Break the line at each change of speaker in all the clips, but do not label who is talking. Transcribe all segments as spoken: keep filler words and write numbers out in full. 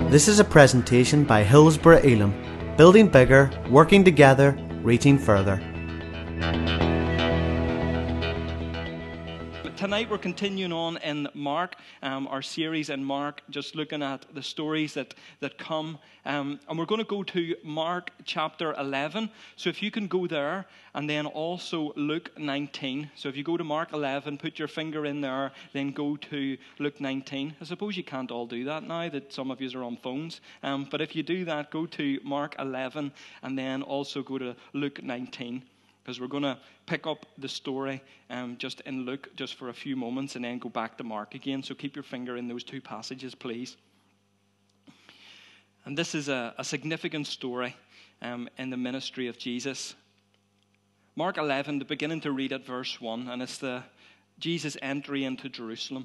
This is a presentation by Hillsborough Elim, building bigger, working together, reaching further.
Tonight we're continuing on in Mark, um, our series in Mark, just looking at the stories that, that come. Um, and we're going to go to Mark chapter eleven. So if you can go there, and then also Luke nineteen. So if you go to Mark eleven, put your finger in there, then go to Luke nineteen. I suppose you can't all do that now that some of you are on phones. Um, but if you do that, go to Mark eleven, and then also go to Luke nineteen. Because we're going to pick up the story um, just in Luke just for a few moments and then go back to Mark again. So keep your finger in those two passages, please. And this is a, a significant story um, in the ministry of Jesus. Mark eleven, to beginning to read at verse one, and it's the Jesus' entry into Jerusalem.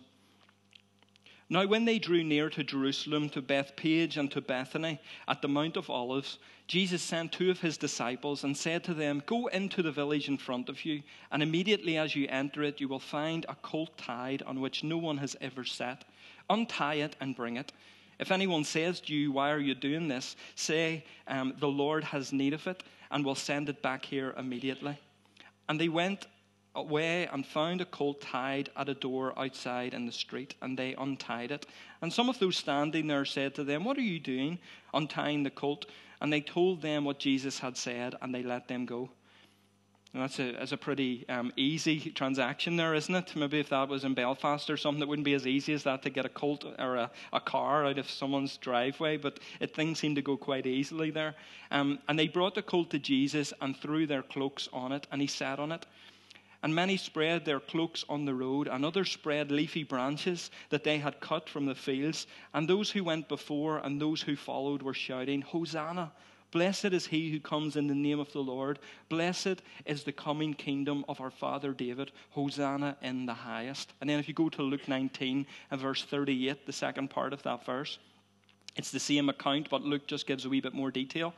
Now when they drew near to Jerusalem, to Bethphage and to Bethany, at the Mount of Olives, Jesus sent two of his disciples and said to them, "Go into the village in front of you, and immediately as you enter it, you will find a colt tied on which no one has ever sat. Untie it and bring it. If anyone says to you, 'Why are you doing this?' say, um, 'The Lord has need of it, and will send it back here immediately.'" And they went away and found a colt tied at a door outside in the street, and they untied it. And some of those standing there said to them, "What are you doing, untying the colt?" And they told them what Jesus had said, and they let them go. And that's a, that's a pretty um, easy transaction there, isn't it? Maybe if that was in Belfast or something, it wouldn't be as easy as that to get a colt or a, a car out of someone's driveway, but it, things seemed to go quite easily there. Um, and they brought the colt to Jesus and threw their cloaks on it, and he sat on it. And many spread their cloaks on the road, and others spread leafy branches that they had cut from the fields. And those who went before and those who followed were shouting, "Hosanna! Blessed is he who comes in the name of the Lord. Blessed is the coming kingdom of our father David. Hosanna in the highest." And then if you go to Luke nineteen and verse thirty-eight, the second part of that verse, it's the same account, but Luke just gives a wee bit more detail.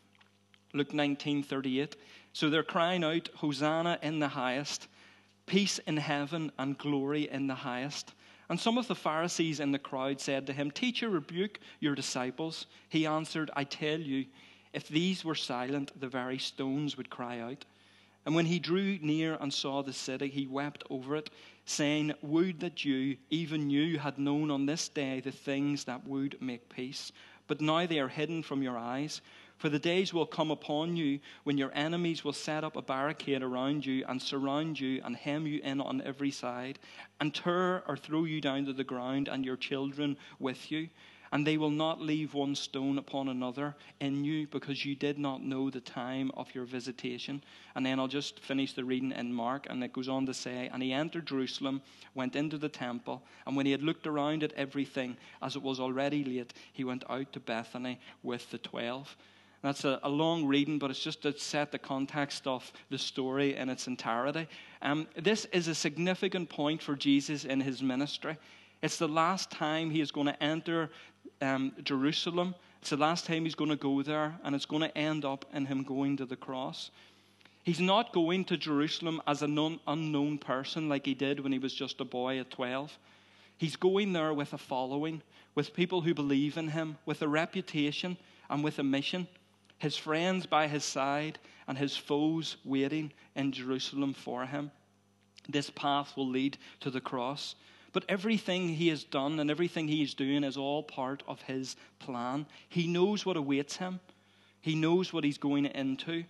Luke nineteen thirty-eight. So they're crying out, "Hosanna in the highest, peace in heaven and glory in the highest." And some of the Pharisees in the crowd said to him, "Teacher, rebuke your disciples." He answered, "I tell you, if these were silent, the very stones would cry out." And when he drew near and saw the city, he wept over it, saying, "Would that you, even you, had known on this day the things that would make peace. But now they are hidden from your eyes. For the days will come upon you when your enemies will set up a barricade around you and surround you and hem you in on every side and tear or throw you down to the ground and your children with you. And they will not leave one stone upon another in you because you did not know the time of your visitation." And then I'll just finish the reading in Mark, and it goes on to say, "And he entered Jerusalem, went into the temple, and when he had looked around at everything, as it was already late, he went out to Bethany with the twelve." That's a, a long reading, but it's just to set the context of the story in its entirety. Um, this is a significant point for Jesus in his ministry. It's the last time he is going to enter um, Jerusalem. It's the last time he's going to go there, and it's going to end up in him going to the cross. He's not going to Jerusalem as an un- unknown person like he did when he was just a boy at twelve. He's going there with a following, with people who believe in him, with a reputation and with a mission. His friends by his side and his foes waiting in Jerusalem for him. This path will lead to the cross. But everything he has done and everything he is doing is all part of his plan. He knows what awaits him. He knows what he's going into.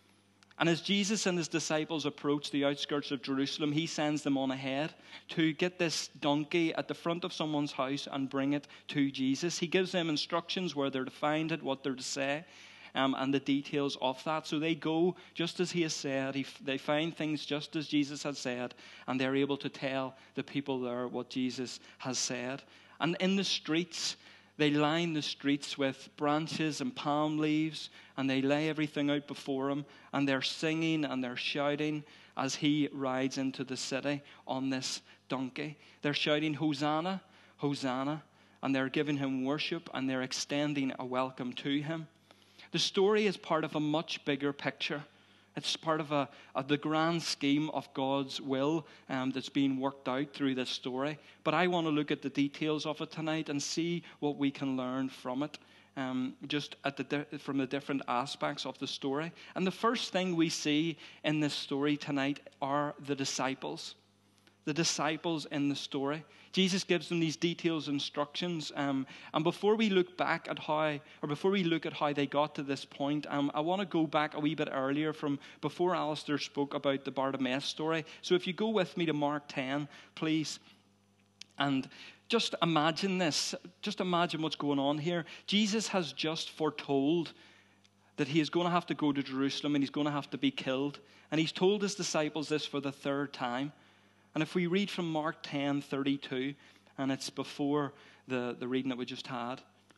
And as Jesus and his disciples approach the outskirts of Jerusalem, he sends them on ahead to get this donkey at the front of someone's house and bring it to Jesus. He gives them instructions where they're to find it, what they're to say. Um, and the details of that. So they go just as he has said. He, they find things just as Jesus had said. And they're able to tell the people there what Jesus has said. And in the streets, they line the streets with branches and palm leaves. And they lay everything out before him. And they're singing and they're shouting as he rides into the city on this donkey. They're shouting, "Hosanna, Hosanna." And they're giving him worship and they're extending a welcome to him. The story is part of a much bigger picture. It's part of, a, of the grand scheme of God's will um, that's being worked out through this story. But I want to look at the details of it tonight and see what we can learn from it, um, just at the di- from the different aspects of the story. And the first thing we see in this story tonight are the disciples. The disciples in the story. Jesus gives them these details, instructions, um, and before we look back at how, or before we look at how they got to this point, um, I want to go back a wee bit earlier from before Alistair spoke about the Bartimaeus story. So if you go with me to Mark ten, please, and just imagine this. Just imagine what's going on here. Jesus has just foretold that he is going to have to go to Jerusalem and he's going to have to be killed, and he's told his disciples this for the third time. And if we read from Mark ten thirty-two, and it's before the, the reading that we just had,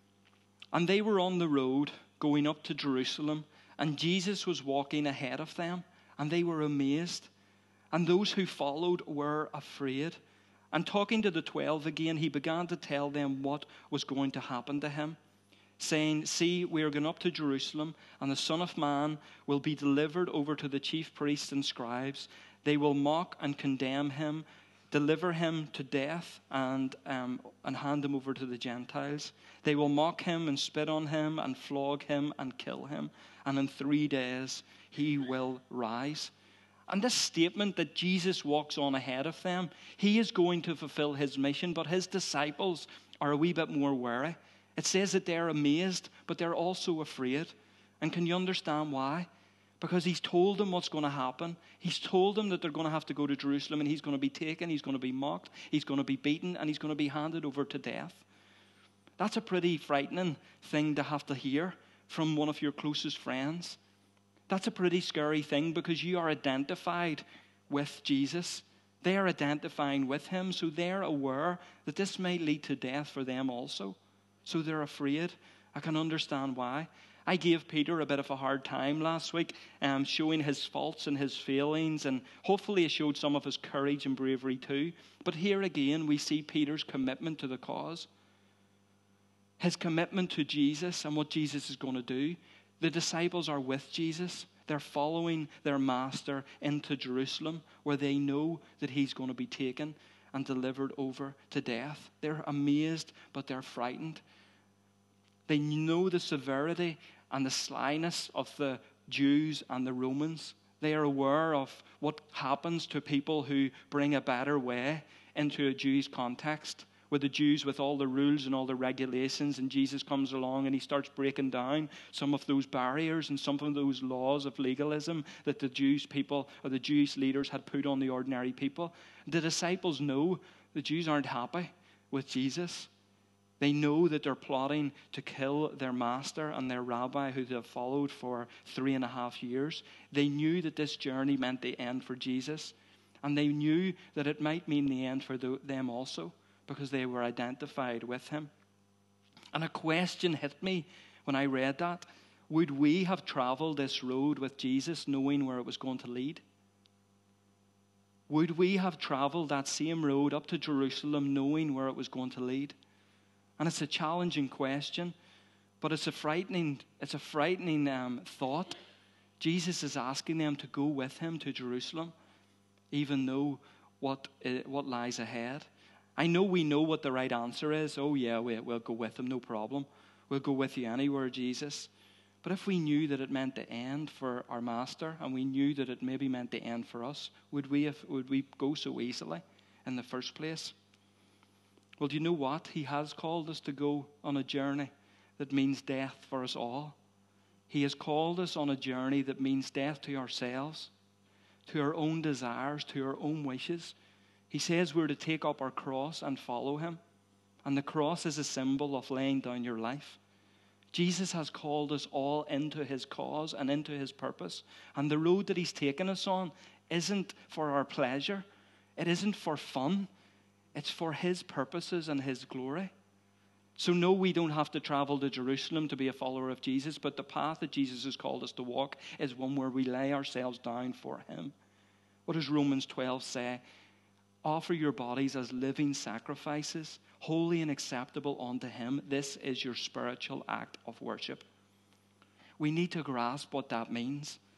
and they were on the road going up to Jerusalem, and Jesus was walking ahead of them, and they were amazed. And those who followed were afraid. And talking to the twelve again, he began to tell them what was going to happen to him, saying, "See, we are going up to Jerusalem, and the Son of Man will be delivered over to the chief priests and scribes. They will mock and condemn him, deliver him to death, and um, and hand him over to the Gentiles. They will mock him and spit on him and flog him and kill him. And in three days he will rise." And this statement that Jesus walks on ahead of them, he is going to fulfill his mission, but his disciples are a wee bit more wary. It says that they're amazed, but they're also afraid. And can you understand why? Because he's told them what's going to happen. He's told them that they're going to have to go to Jerusalem and he's going to be taken, he's going to be mocked, he's going to be beaten, and he's going to be handed over to death. That's a pretty frightening thing to have to hear from one of your closest friends. That's a pretty scary thing because you are identified with Jesus. They are identifying with him, so they're aware that this may lead to death for them also. So they're afraid. I can understand why. I gave Peter a bit of a hard time last week, um, showing his faults and his failings, and hopefully I showed some of his courage and bravery too. But here again, we see Peter's commitment to the cause. His commitment to Jesus and what Jesus is going to do. The disciples are with Jesus. They're following their master into Jerusalem, where they know that he's going to be taken and delivered over to death. They're amazed, but they're frightened. They know the severity and the slyness of the Jews and the Romans. They are aware of what happens to people who bring a better way into a Jewish context, where the Jews with all the rules and all the regulations, and Jesus comes along and he starts breaking down some of those barriers and some of those laws of legalism that the Jewish people or the Jewish leaders had put on the ordinary people. The disciples know the Jews aren't happy with Jesus. They know that they're plotting to kill their master and their rabbi who they have followed for three and a half years. They knew that this journey meant the end for Jesus. And they knew that it might mean the end for the, them also, because they were identified with him. And a question hit me when I read that. Would we have traveled this road with Jesus knowing where it was going to lead? Would we have traveled that same road up to Jerusalem knowing where it was going to lead? And it's a challenging question, but it's a frightening, it's a frightening um, thought. Jesus is asking them to go with him to Jerusalem, even though what uh, what lies ahead. I know we know what the right answer is. Oh yeah, we, we'll go with him, no problem. We'll go with you anywhere, Jesus. But if we knew that it meant the end for our master, and we knew that it maybe meant the end for us, would we have, would we go so easily in the first place? Well, do you know what? He has called us to go on a journey that means death for us all. He has called us on a journey that means death to ourselves, to our own desires, to our own wishes. He says we're to take up our cross and follow him. And the cross is a symbol of laying down your life. Jesus has called us all into his cause and into his purpose. And the road that he's taken us on isn't for our pleasure. It isn't for fun. It's for his purposes and his glory. So no, we don't have to travel to Jerusalem to be a follower of Jesus, but the path that Jesus has called us to walk is one where we lay ourselves down for him. What does Romans twelve say? Offer your bodies as living sacrifices, holy and acceptable unto him. This is your spiritual act of worship. We need to grasp what that means.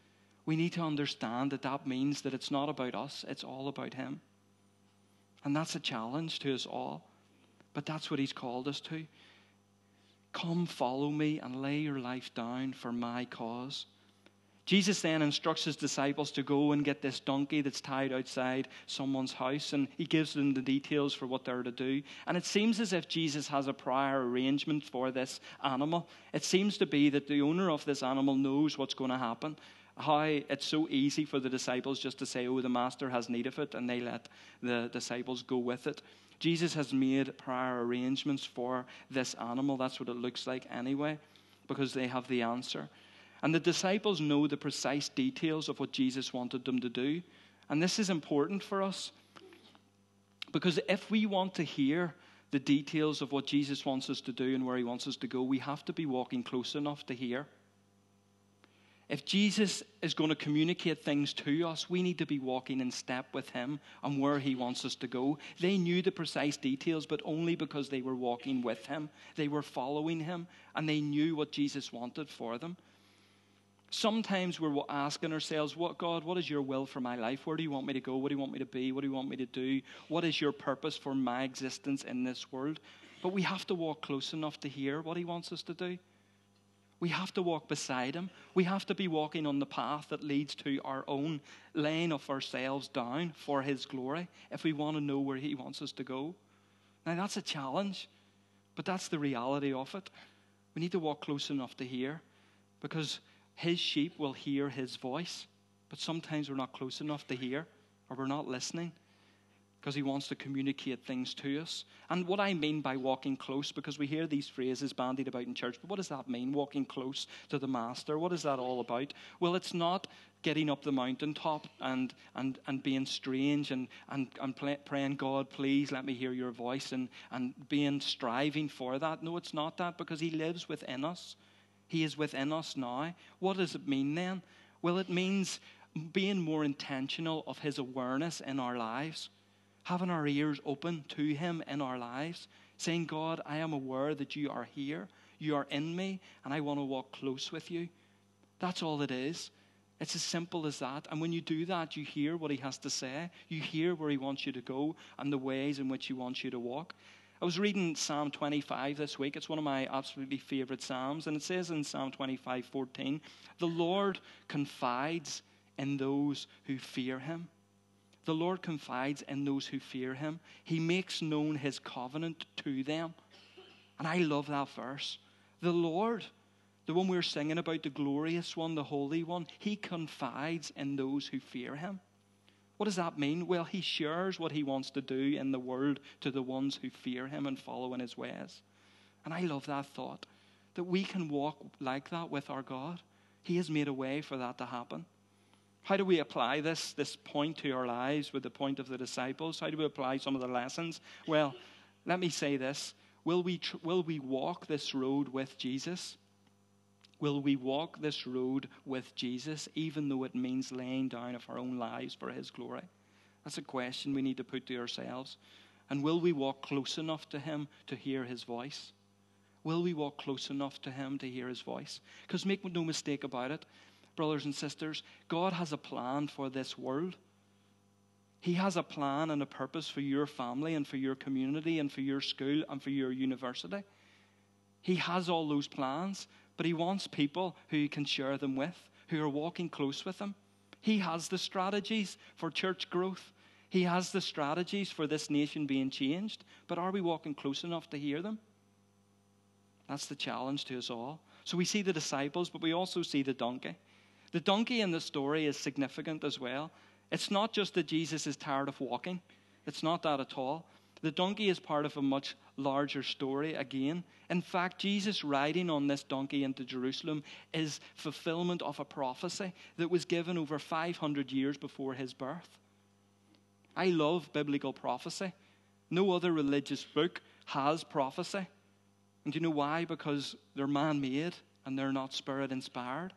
we need to understand that that means that it's not about us, it's all about him. And that's a challenge to us all. But that's what he's called us to. Come, follow me, and lay your life down for my cause. Jesus then instructs his disciples to go and get this donkey that's tied outside someone's house, and he gives them the details for what they're to do. And it seems as if Jesus has a prior arrangement for this animal. It seems to be that the owner of this animal knows what's going to happen. How it's so easy for the disciples just to say, oh, the master has need of it, and they let the disciples go with it. Jesus has made prior arrangements for this animal. That's what it looks like anyway, because they have the answer. And the disciples know the precise details of what Jesus wanted them to do. And this is important for us, because if we want to hear the details of what Jesus wants us to do and where he wants us to go, we have to be walking close enough to hear. If Jesus is going to communicate things to us, we need to be walking in step with him and where he wants us to go. They knew the precise details, but only because they were walking with him. They were following him, and they knew what Jesus wanted for them. Sometimes we're asking ourselves, "What God, what is your will for my life? Where do you want me to go? What do you want me to be? What do you want me to do? What is your purpose for my existence in this world?" But we have to walk close enough to hear what he wants us to do. We have to walk beside him. We have to be walking on the path that leads to our own laying of ourselves down for his glory if we want to know where he wants us to go. Now, that's a challenge, but that's the reality of it. We need to walk close enough to hear, because his sheep will hear his voice, but sometimes we're not close enough to hear, or we're not listening, because he wants to communicate things to us. And what I mean by walking close, because we hear these phrases bandied about in church, but what does that mean, walking close to the master? What is that all about? Well, it's not getting up the mountaintop and and, and being strange and, and, and play, praying, God, please let me hear your voice, and, and being striving for that. No, it's not that, because he lives within us. He is within us now. What does it mean then? Well, it means being more intentional of his awareness in our lives. Having our ears open to him in our lives, saying, God, I am aware that you are here, you are in me, and I want to walk close with you. That's all it is. It's as simple as that. And when you do that, you hear what he has to say. You hear where he wants you to go and the ways in which he wants you to walk. I was reading Psalm twenty-five this week. It's one of my absolutely favorite Psalms. And it says in Psalm twenty-five fourteen, the Lord confides in those who fear him. The Lord confides in those who fear him. He makes known his covenant to them. And I love that verse. The Lord, the one we're singing about, the glorious one, the holy one, he confides in those who fear him. What does that mean? Well, he shares what he wants to do in the world to the ones who fear him and follow in his ways. And I love that thought, that we can walk like that with our God. He has made a way for that to happen. How do we apply this, this point to our lives with the point of the disciples? How do we apply some of the lessons? Well, let me say this. Will we, tr- will we walk this road with Jesus? Will we walk this road with Jesus, even though it means laying down of our own lives for his glory? That's a question we need to put to ourselves. And will we walk close enough to him to hear his voice? Will we walk close enough to him to hear his voice? Because make no mistake about it, brothers and sisters, God has a plan for this world. He has a plan and a purpose for your family and for your community and for your school and for your university. He has all those plans, but he wants people who he can share them with, who are walking close with him. He has the strategies for church growth. He has the strategies for this nation being changed, but are we walking close enough to hear them? That's the challenge to us all. So we see the disciples, but we also see the donkey. The donkey in the story is significant as well. It's not just that Jesus is tired of walking. It's not that at all. The donkey is part of a much larger story again. In fact, Jesus riding on this donkey into Jerusalem is fulfillment of a prophecy that was given over five hundred years before his birth. I love biblical prophecy. No other religious book has prophecy. And do you know why? Because they're man-made and they're not spirit-inspired.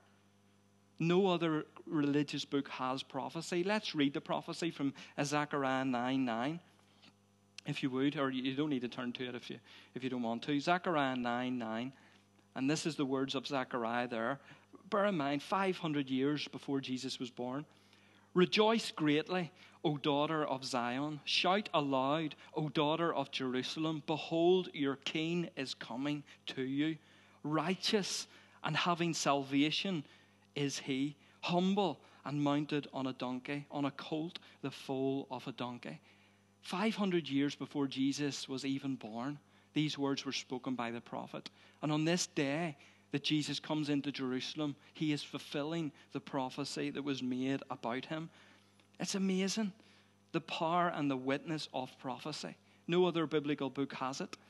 No other religious book has prophecy. Let's read the prophecy from Zechariah nine nine, if you would, or you don't need to turn to it if you if you don't want to. Zechariah nine nine, and this is the words of Zechariah there. Bear in mind, five hundred years before Jesus was born. Rejoice greatly, O daughter of Zion. Shout aloud, O daughter of Jerusalem. Behold, your king is coming to you. Righteous and having salvation is he, humble and mounted on a donkey, on a colt, the foal of a donkey. five hundred years before Jesus was even born, these words were spoken by the prophet. And on this day that Jesus comes into Jerusalem, he is fulfilling the prophecy that was made about him. It's amazing, the power and the witness of prophecy. No other biblical book has it.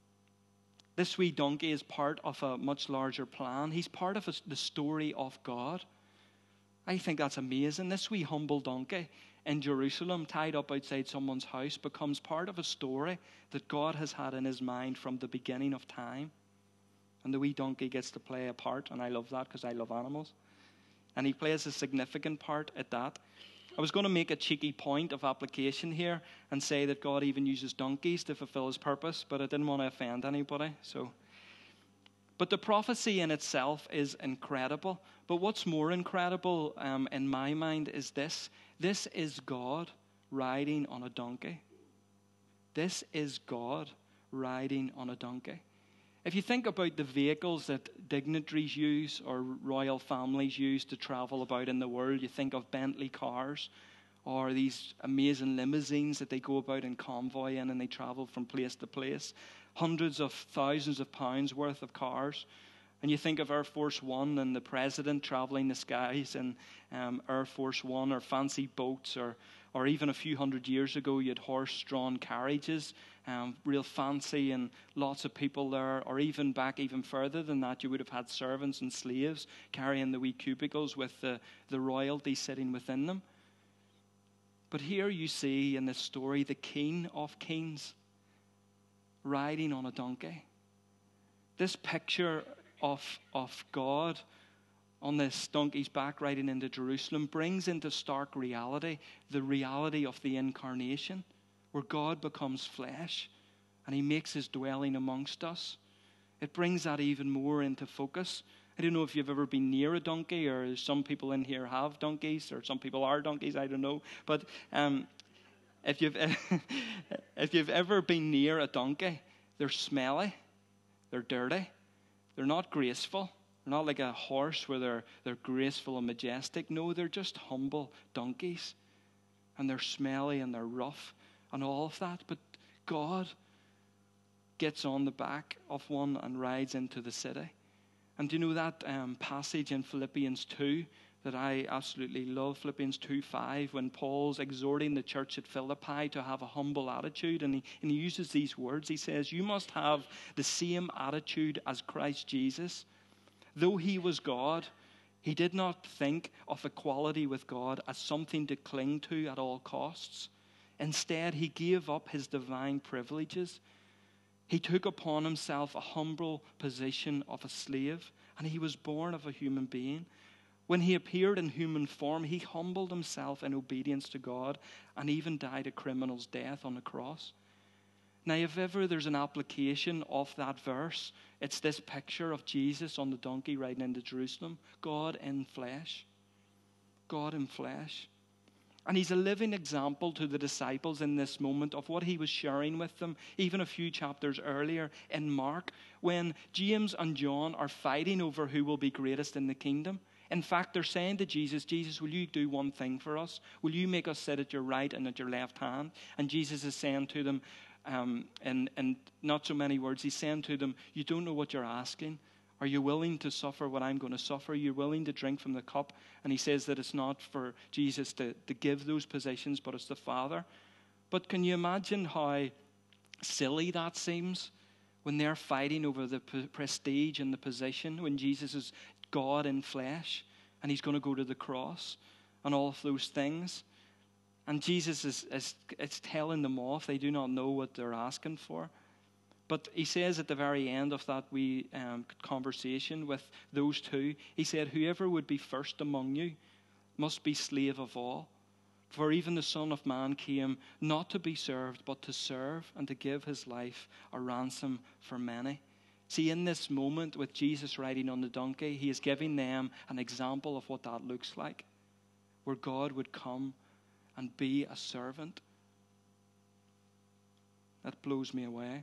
This wee donkey is part of a much larger plan. He's part of a, the story of God. I think that's amazing. This wee humble donkey in Jerusalem, tied up outside someone's house, becomes part of a story that God has had in his mind from the beginning of time. And the wee donkey gets to play a part, and I love that because I love animals. And he plays a significant part at that. I was going to make a cheeky point of application here and say that God even uses donkeys to fulfill his purpose, but I didn't want to offend anybody. So, But the prophecy in itself is incredible. But what's more incredible um, in my mind is this. This is God riding on a donkey. This is God riding on a donkey. If you think about the vehicles that dignitaries use or royal families use to travel about in the world, you think of Bentley cars or these amazing limousines that they go about in convoy in and they travel from place to place. Hundreds of thousands of pounds worth of cars. And you think of Air Force One and the president traveling the skies in um, Air Force One, or fancy boats, or or even a few hundred years ago you had horse-drawn carriages, um, real fancy, and lots of people there. Or even back even further than that, you would have had servants and slaves carrying the wee cubicles with the, the royalty sitting within them. But here you see in this story the King of Kings riding on a donkey. This picture of, of God on this donkey's back riding into Jerusalem brings into stark reality the reality of the incarnation, where God becomes flesh and he makes his dwelling amongst us. It brings that even more into focus. I don't know if you've ever been near a donkey, or some people in here have donkeys, or some people are donkeys, I don't know. But um, if you've if you've ever been near a donkey, they're smelly, they're dirty, they're not graceful. They're not like a horse where they're they're graceful and majestic. No, they're just humble donkeys. And they're smelly and they're rough and all of that. But God gets on the back of one and rides into the city. And do you know that um, passage in Philippians two that I absolutely love, Philippians two five, when Paul's exhorting the church at Philippi to have a humble attitude, and he, and he uses these words. He says, you must have the same attitude as Christ Jesus. Though he was God, he did not think of equality with God as something to cling to at all costs. Instead, he gave up his divine privileges. He took upon himself a humble position of a slave, and he was born of a human being. When he appeared in human form, he humbled himself in obedience to God and even died a criminal's death on the cross. Now, if ever there's an application of that verse, it's this picture of Jesus on the donkey riding into Jerusalem. God in flesh. God in flesh. And he's a living example to the disciples in this moment of what he was sharing with them, even a few chapters earlier in Mark, when James and John are fighting over who will be greatest in the kingdom. In fact, they're saying to Jesus, Jesus, will you do one thing for us? Will you make us sit at your right and at your left hand? And Jesus is saying to them, um, in, in not so many words, he's saying to them, you don't know what you're asking. Are you willing to suffer what I'm going to suffer? You're willing to drink from the cup? And he says that it's not for Jesus to, to give those positions, but it's the Father. But can you imagine how silly that seems when they're fighting over the p- prestige and the position, when Jesus is God in flesh and he's going to go to the cross and all of those things? And Jesus is, is it's telling them off. They do not know what they're asking for. But he says at the very end of that wee um, conversation with those two, he said, whoever would be first among you must be slave of all. For even the Son of Man came not to be served, but to serve and to give his life a ransom for many. See, in this moment with Jesus riding on the donkey, he is giving them an example of what that looks like, where God would come and be a servant. That blows me away.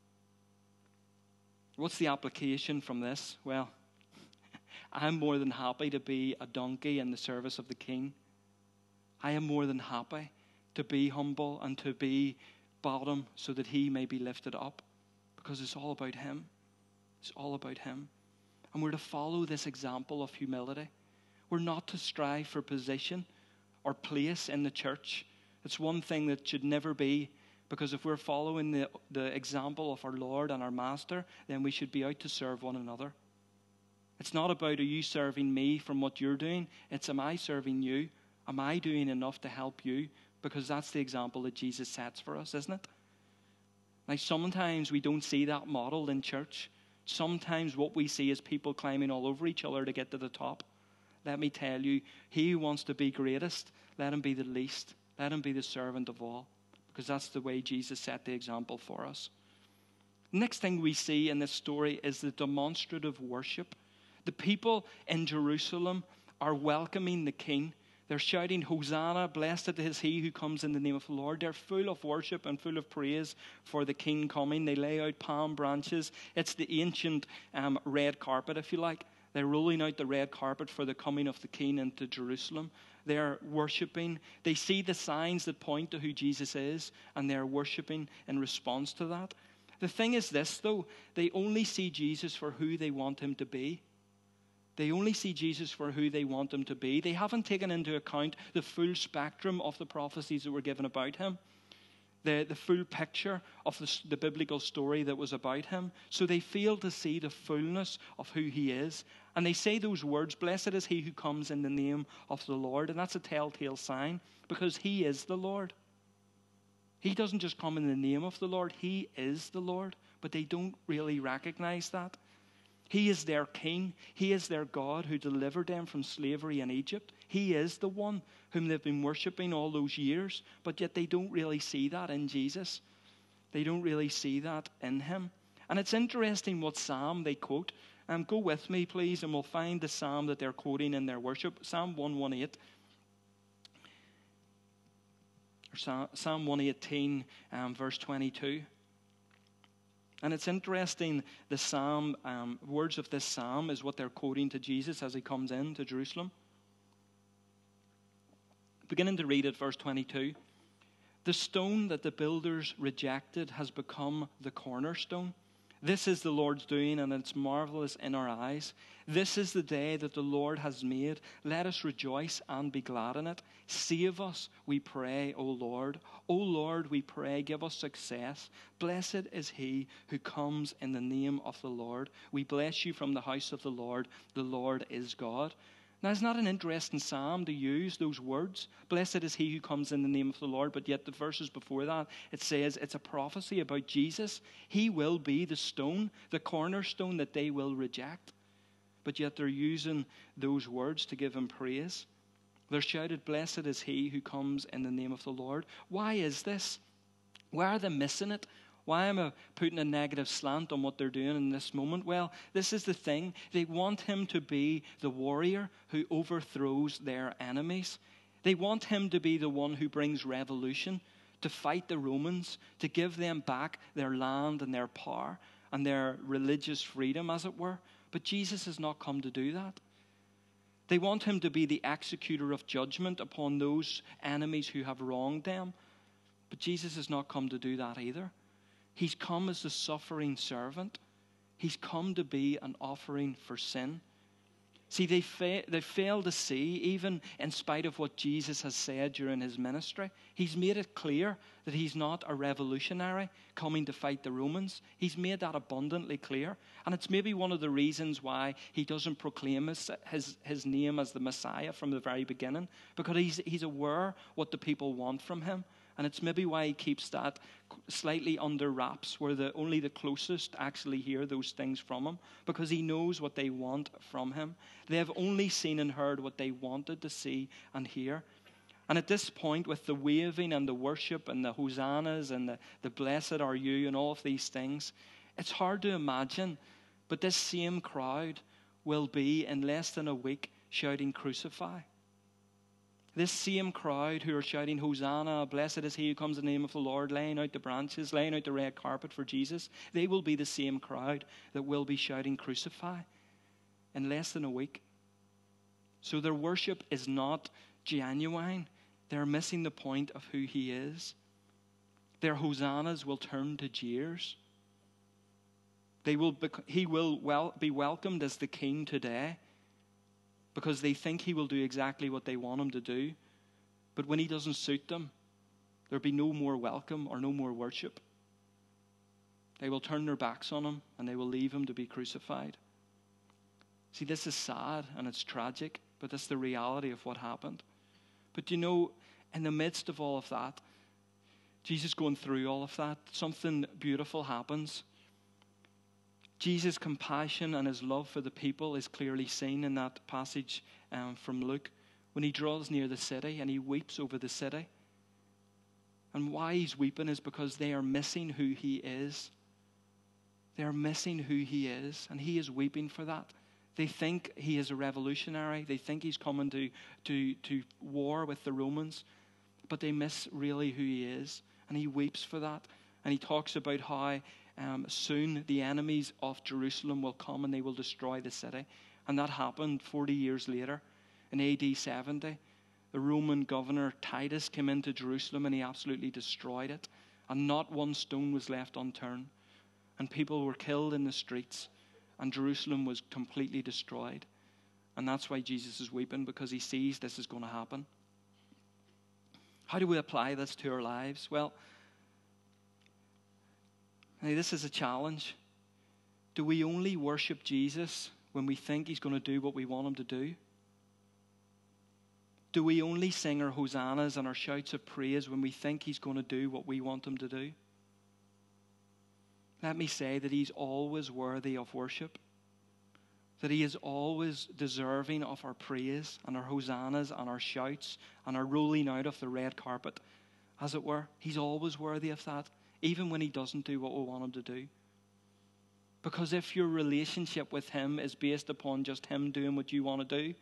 What's the application from this? Well, I'm more than happy to be a donkey in the service of the King. I am more than happy to be humble and to be bottom so that he may be lifted up, because it's all about him. It's all about him. And we're to follow this example of humility. We're not to strive for position or place in the church. It's one thing that should never be, because if we're following the, the example of our Lord and our Master, then we should be out to serve one another. It's not about, are you serving me from what you're doing? It's, am I serving you? Am I doing enough to help you? Because that's the example that Jesus sets for us, isn't it? Now, sometimes we don't see that modeled in church. Sometimes what we see is people climbing all over each other to get to the top. Let me tell you, he who wants to be greatest, let him be the least. Let him be the servant of all. Because that's the way Jesus set the example for us. Next thing we see in this story is the demonstrative worship. The people in Jerusalem are welcoming the King. They're shouting, Hosanna, blessed is he who comes in the name of the Lord. They're full of worship and full of praise for the King coming. They lay out palm branches. It's the ancient um, red carpet, if you like. They're rolling out the red carpet for the coming of the King into Jerusalem. They're worshipping. They see the signs that point to who Jesus is, and they're worshipping in response to that. The thing is this, though. They only see Jesus for who they want him to be. They only see Jesus for who they want him to be. They haven't taken into account the full spectrum of the prophecies that were given about him, the, the full picture of the, the biblical story that was about him. So they fail to see the fullness of who he is. And they say those words, blessed is he who comes in the name of the Lord. And that's a telltale sign, because he is the Lord. He doesn't just come in the name of the Lord, he is the Lord. But they don't really recognize that. He is their King. He is their God who delivered them from slavery in Egypt. He is the one whom they've been worshipping all those years, but yet they don't really see that in Jesus. They don't really see that in him. And it's interesting what psalm they quote. Um, go with me, please, and we'll find the psalm that they're quoting in their worship. Psalm one eighteen. Or Psalm one eighteen, um, verse twenty-two. And it's interesting, the psalm, um, words of this psalm is what they're quoting to Jesus as he comes in to Jerusalem. Beginning to read at verse twenty-two. The stone that the builders rejected has become the cornerstone. This is the Lord's doing, and it's marvelous in our eyes. This is the day that the Lord has made. Let us rejoice and be glad in it. Save us, we pray, O Lord. O Lord, we pray, give us success. Blessed is he who comes in the name of the Lord. We bless you from the house of the Lord. The Lord is God. Now, it's not an interesting psalm to use those words. Blessed is he who comes in the name of the Lord. But yet the verses before that, it says it's a prophecy about Jesus. He will be the stone, the cornerstone that they will reject. But yet they're using those words to give him praise. They're shouted, blessed is he who comes in the name of the Lord. Why is this? Why are they missing it? Why am I putting a negative slant on what they're doing in this moment? Well, this is the thing. They want him to be the warrior who overthrows their enemies. They want him to be the one who brings revolution, to fight the Romans, to give them back their land and their power and their religious freedom, as it were. But Jesus has not come to do that. They want him to be the executor of judgment upon those enemies who have wronged them. But Jesus has not come to do that either. He's come as the suffering servant. He's come to be an offering for sin. See, they, fa- they fail to see, even in spite of what Jesus has said during his ministry, he's made it clear that he's not a revolutionary coming to fight the Romans. He's made that abundantly clear. And it's maybe one of the reasons why he doesn't proclaim his, his, his name as the Messiah from the very beginning, because he's, he's aware what the people want from him. And it's maybe why he keeps that slightly under wraps, where the, only the closest actually hear those things from him, because he knows what they want from him. They have only seen and heard what they wanted to see and hear. And at this point, with the waving and the worship and the hosannas and the, the blessed are you and all of these things, It's hard to imagine, but this same crowd will be in less than a week shouting, "Crucify." This same crowd who are shouting, "Hosanna, blessed is he who comes in the name of the Lord," laying out the branches, laying out the red carpet for Jesus, they will be the same crowd that will be shouting, "Crucify," in less than a week. So their worship is not genuine. They're missing the point of who he is. Their hosannas will turn to jeers. They will bec- he will well, be welcomed as the king today because they think he will do exactly what they want him to do. But when he doesn't suit them, there'll be no more welcome or no more worship. They will turn their backs on him and they will leave him to be crucified. See, this is sad and it's tragic, but that's the reality of what happened. But you know, in the midst of all of that, Jesus going through all of that, something beautiful happens. Jesus' compassion and his love for the people is clearly seen in that passage um, from Luke when he draws near the city and he weeps over the city. And why he's weeping is because they are missing who he is. They are missing who he is, and he is weeping for that. They think he is a revolutionary. They think he's coming to, to, to war with the Romans, but they miss really who he is, and he weeps for that. And he talks about how um, soon the enemies of Jerusalem will come and they will destroy the city. And that happened forty years later in A D seventy. The Roman governor Titus came into Jerusalem and he absolutely destroyed it. And not one stone was left unturned. And people were killed in the streets. And Jerusalem was completely destroyed. And that's why Jesus is weeping, because he sees this is going to happen. How do we apply this to our lives? Well, now this is a challenge. Do we only worship Jesus when we think he's going to do what we want him to do? Do we only sing our hosannas and our shouts of praise when we think he's going to do what we want him to do? Let me say that he's always worthy of worship, that he is always deserving of our praise and our hosannas and our shouts and our rolling out of the red carpet, as it were. He's always worthy of that, even when he doesn't do what we want him to do. Because if your relationship with him is based upon just him doing what you want to do,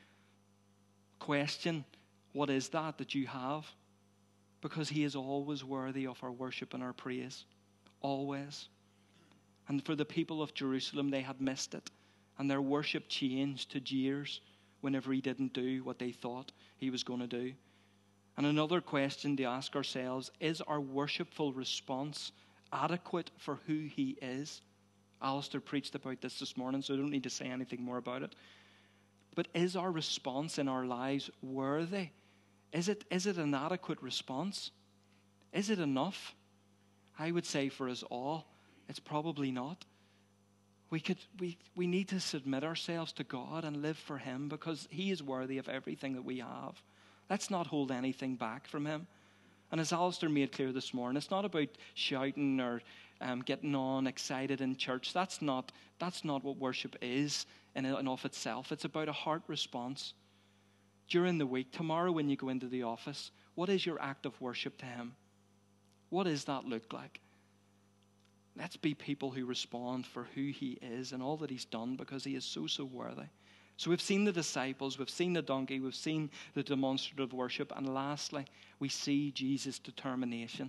question, what is that that you have? Because he is always worthy of our worship and our praise. Always. And for the people of Jerusalem, they had missed it. And their worship changed to jeers whenever he didn't do what they thought he was going to do. And another question to ask ourselves, is our worshipful response adequate for who he is? Alistair preached about this this morning, so I don't need to say anything more about it. But is our response in our lives worthy? Is it, is it an adequate response? Is it enough? I would say for us all, it's probably not. We could we we need to submit ourselves to God and live for him, because he is worthy of everything that we have. Let's not hold anything back from him. And as Alistair made clear this morning, it's not about shouting or um, getting on excited in church. That's not that's not what worship is in and of itself. It's about a heart response. During the week, tomorrow when you go into the office, what is your act of worship to him? What does that look like? Let's be people who respond for who he is and all that he's done, because he is so, so worthy. So we've seen the disciples, we've seen the donkey, we've seen the demonstrative worship, and lastly, we see Jesus' determination.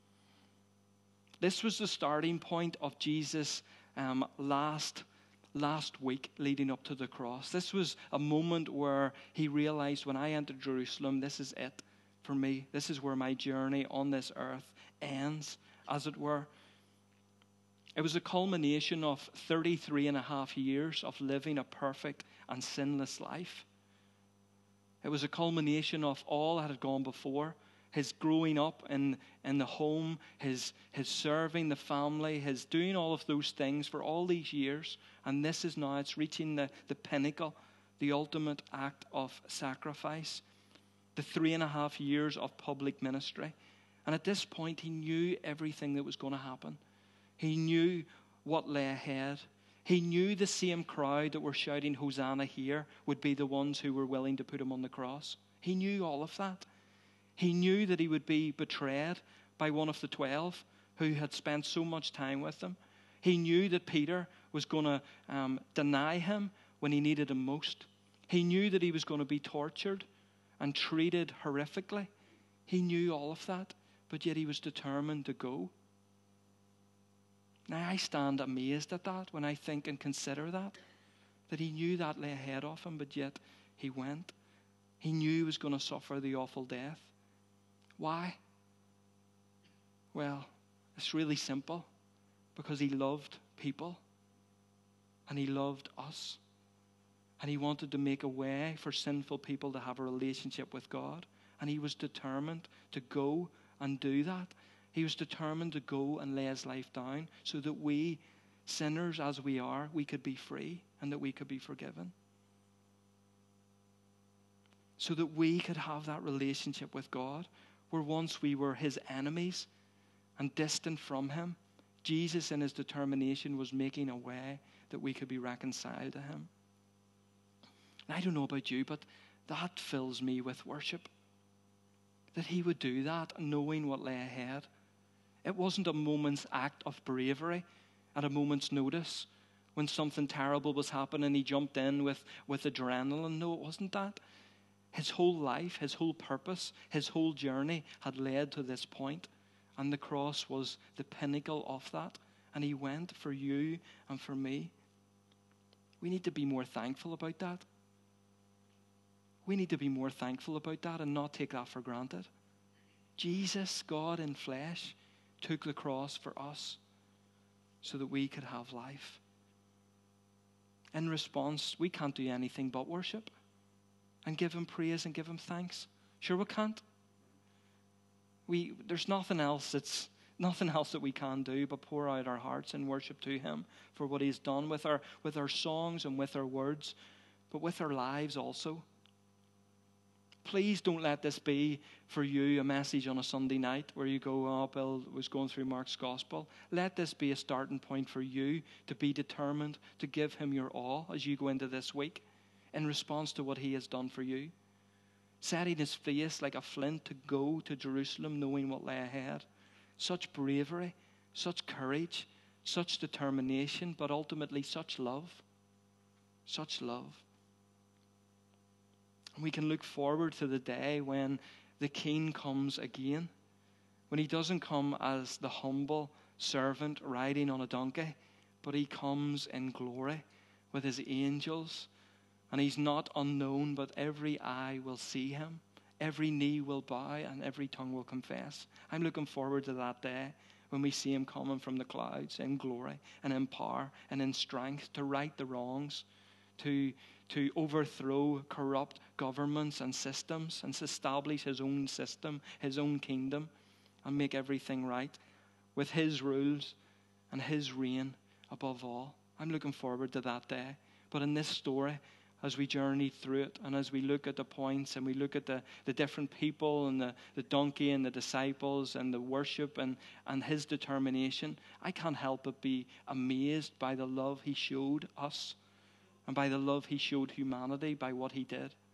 This was the starting point of Jesus' um, last, last week leading up to the cross. This was a moment where he realized, when I enter Jerusalem, this is it for me. This is where my journey on this earth ends, as it were. It was a culmination of thirty-three and a half years of living a perfect and sinless life. It was a culmination of all that had gone before. His growing up in, in the home, his, his serving the family, his doing all of those things for all these years. And this is now, it's reaching the, the pinnacle, the ultimate act of sacrifice. The three and a half years of public ministry. And at this point, he knew everything that was going to happen. He knew what lay ahead. He knew the same crowd that were shouting Hosanna here would be the ones who were willing to put him on the cross. He knew all of that. He knew that he would be betrayed by one of the twelve who had spent so much time with him. He knew that Peter was going to um, deny him when he needed him most. He knew that he was going to be tortured and treated horrifically. He knew all of that, but yet he was determined to go. Now I stand amazed at that when I think and consider that, that he knew that lay ahead of him, but yet he went. He knew he was going to suffer the awful death. Why? Well, it's really simple. Because he loved people. And he loved us. And he wanted to make a way for sinful people to have a relationship with God. And he was determined to go and do that. He was determined to go and lay his life down so that we, sinners as we are, we could be free and that we could be forgiven. So that we could have that relationship with God, where once we were his enemies and distant from him, Jesus in his determination was making a way that we could be reconciled to him. And I don't know about you, but that fills me with worship. That he would do that knowing what lay ahead. It wasn't a moment's act of bravery at a moment's notice. When something terrible was happening, he jumped in with, with adrenaline. No, it wasn't that. His whole life, his whole purpose, his whole journey had led to this point. And the cross was the pinnacle of that. And he went for you and for me. We need to be more thankful about that. We need to be more thankful about that and not take that for granted. Jesus, God in flesh, took the cross for us so that we could have life. In response, we can't do anything but worship and give him praise and give him thanks. Sure we can't. We, there's nothing else that's nothing else that we can do but pour out our hearts in worship to him for what he's done with our with our songs and with our words, but with our lives also. Please don't let this be for you a message on a Sunday night where you go, oh, Bill was going through Mark's gospel. Let this be a starting point for you to be determined to give him your all as you go into this week in response to what he has done for you. Setting his face like a flint to go to Jerusalem knowing what lay ahead. Such bravery, such courage, such determination, but ultimately such love. Such love. And we can look forward to the day when the King comes again. When he doesn't come as the humble servant riding on a donkey, but he comes in glory with his angels. And he's not unknown, but every eye will see him. Every knee will bow and every tongue will confess. I'm looking forward to that day when we see him coming from the clouds in glory and in power and in strength to right the wrongs, to, to overthrow corrupt governments and systems and establish his own system, his own kingdom, and make everything right with his rules and his reign above all. I'm looking forward to that day. But in this story, as we journey through it and as we look at the points and we look at the, the different people and the, the donkey and the disciples and the worship and, and his determination, I can't help but be amazed by the love he showed us and by the love he showed humanity by what he did.